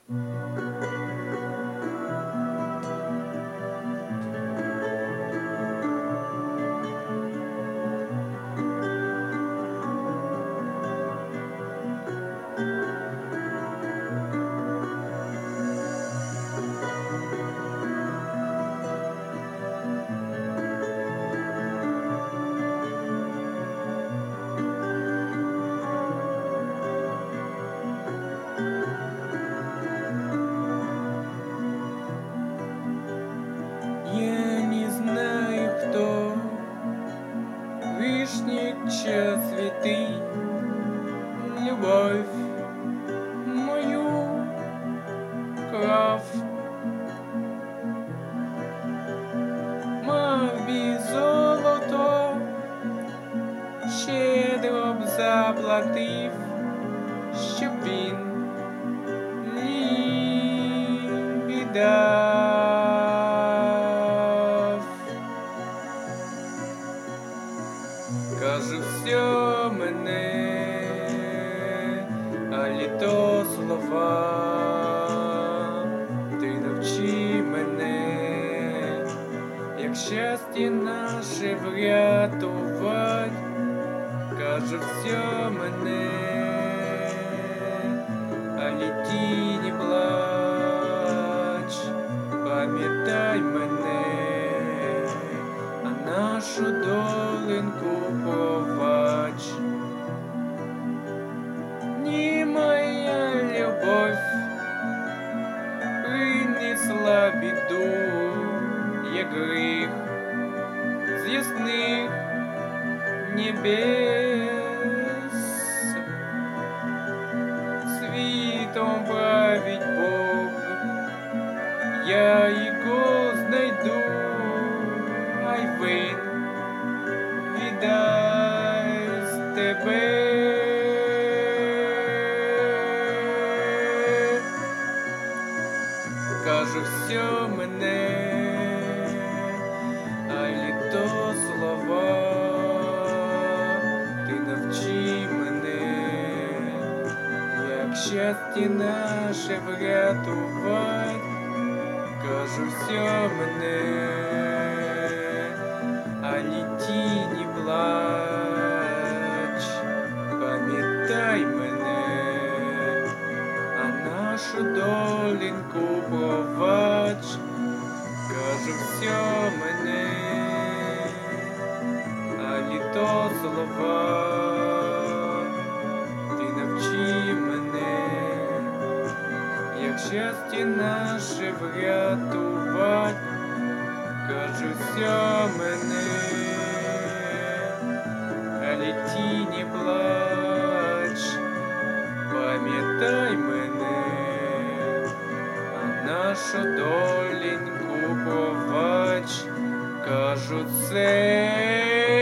Я не знаю, кто вишни час цветы, любовь мою крав, мав би золото, щедро б заплатив, щоб він віддав. Каже, все мене, а літо слова, ти навчи мене, як щастя наше врятувать. Каже, все мене, а літі не плач, пам'ятай мене, а нашу доленьку побач. Ні, моя любовь принесла біду, як гріх з ясних небес. Світом править Бог, я його знайду, ай він віддасть тебе. Каже, все мене, а літо слова, ти навчи мене, як щастя наше врятувать. Каже, все мене, а літі не плач, пам'ятай мене, а нашу доленьку побач. Каже, все мене, а літо слова, ти навчи мене, як щастя наше врятувать. Каже, все мене, а літі не плач, пам'ятай мене, а нашу доленьку побач. Кажу, це